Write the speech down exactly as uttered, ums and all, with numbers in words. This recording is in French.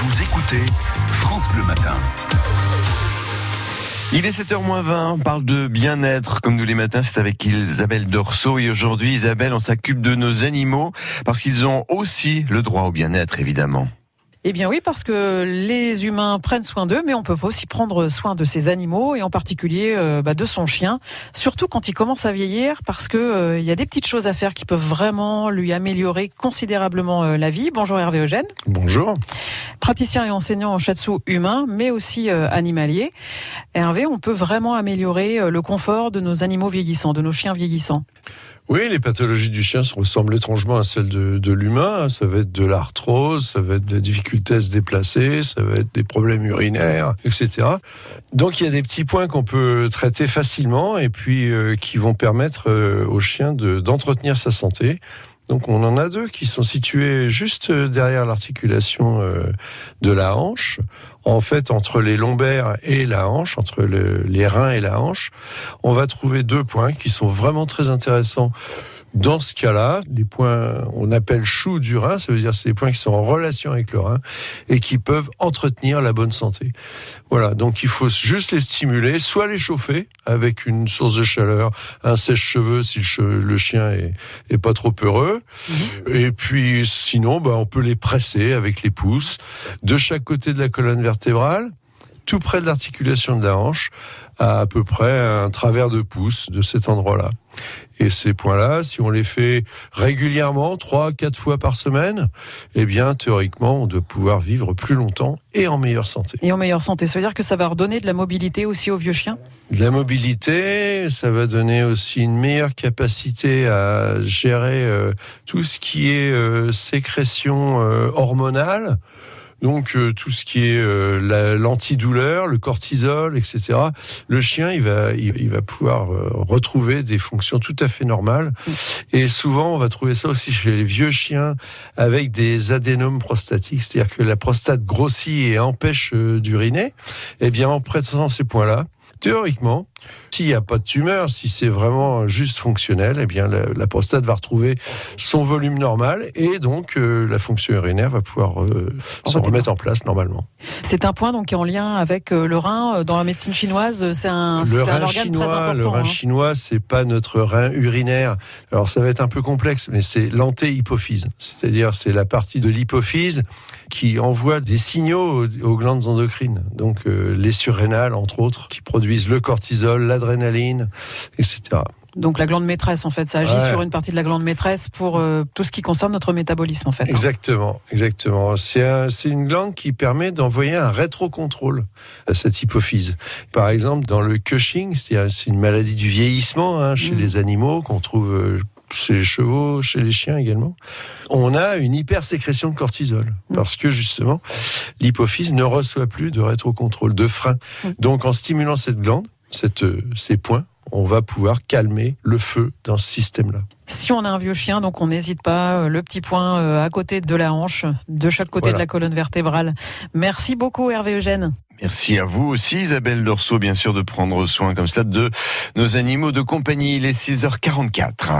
Vous écoutez France Bleu Matin. Il est sept heures moins vingt, on parle de bien-être, comme tous les matins, c'est avec Isabelle Dorso. Et aujourd'hui, Isabelle, on s'occupe de nos animaux, parce qu'ils ont aussi le droit au bien-être, évidemment. Eh bien oui, parce que les humains prennent soin d'eux, mais on peut aussi prendre soin de ces animaux, et en particulier euh, bah, de son chien, surtout quand il commence à vieillir, parce que euh, il y a des petites choses à faire qui peuvent vraiment lui améliorer considérablement euh, la vie. Bonjour Hervé Eugène. Bonjour. Praticien et enseignant en shiatsu humain, mais aussi euh, animalier. Hervé, on peut vraiment améliorer euh, le confort de nos animaux vieillissants, de nos chiens vieillissants. Oui, les pathologies du chien ressemblent étrangement à celles de, de l'humain. Ça va être de l'arthrose, ça va être des difficultés à se déplacer, ça va être des problèmes urinaires, et cetera. Donc il y a des petits points qu'on peut traiter facilement et puis euh, qui vont permettre euh, au chien de, d'entretenir sa santé. Donc on en a deux qui sont situés juste derrière l'articulation euh, de la hanche. En fait, entre les lombaires et la hanche, entre le, les reins et la hanche, on va trouver deux points qui sont vraiment très intéressants. Dans ce cas-là, les points, on appelle chou du rein, ça veut dire c'est des points qui sont en relation avec le rein et qui peuvent entretenir la bonne santé. Voilà, donc il faut juste les stimuler, soit les chauffer avec une source de chaleur, un sèche-cheveux si le, che- le chien est, est pas trop peureux. Mmh. Et puis sinon, bah, on peut les presser avec les pouces de chaque côté de la colonne vertébrale, tout près de l'articulation de la hanche, à à peu près un travers de pouce de cet endroit-là. Et ces points-là, si on les fait régulièrement, trois, quatre fois par semaine, eh bien, théoriquement, on doit pouvoir vivre plus longtemps et en meilleure santé. Et en meilleure santé, ça veut dire que ça va redonner de la mobilité aussi aux vieux chiens ? De la mobilité, ça va donner aussi une meilleure capacité à gérer euh, tout ce qui est euh, sécrétion euh, hormonale. Donc euh, tout ce qui est euh, la, l'antidouleur, le cortisol, et cetera. Le chien, il va, il, il va pouvoir euh, retrouver des fonctions tout à fait normales. Et souvent, on va trouver ça aussi chez les vieux chiens avec des adénomes prostatiques, c'est-à-dire que la prostate grossit et empêche euh, d'uriner. Eh bien, en pressant ces points-là, théoriquement, s'il n'y a pas de tumeur, si c'est vraiment juste fonctionnel, eh bien la, la prostate va retrouver son volume normal et donc euh, la fonction urinaire va pouvoir euh, se remettre en place normalement. C'est un point donc qui est en lien avec euh, le rein dans la médecine chinoise. C'est un, le c'est rein un organe chinois, très important. Le rein hein. chinois, c'est pas notre rein urinaire. Alors ça va être un peu complexe, mais c'est l'antéhypophyse, c'est-à-dire c'est la partie de l'hypophyse qui envoie des signaux aux, aux glandes endocrines, donc euh, les surrénales entre autres, qui produisent le cortisol, l'adrénaline, et cetera. Donc la glande maîtresse, en fait, ça agit ouais. sur une partie de la glande maîtresse pour euh, tout ce qui concerne notre métabolisme, en fait. Exactement, hein. exactement. C'est, un, c'est une glande qui permet d'envoyer un rétrocontrôle à cette hypophyse. Par exemple, dans le Cushing, c'est, c'est une maladie du vieillissement hein, chez mmh. les animaux qu'on trouve euh, chez les chevaux, chez les chiens également. On a une hypersécrétion de cortisol mmh. parce que justement, l'hypophyse ne reçoit plus de rétrocontrôle, de frein. Mmh. Donc, en stimulant cette glande, cette, ces points, on va pouvoir calmer le feu dans ce système-là. Si on a un vieux chien, donc on n'hésite pas, le petit point à côté de la hanche, de chaque côté voilà. de la colonne vertébrale. Merci beaucoup Hervé Eugène. Merci à vous aussi Isabelle Dorso, bien sûr, de prendre soin comme ça de nos animaux de compagnie. Il est six heures quarante-quatre.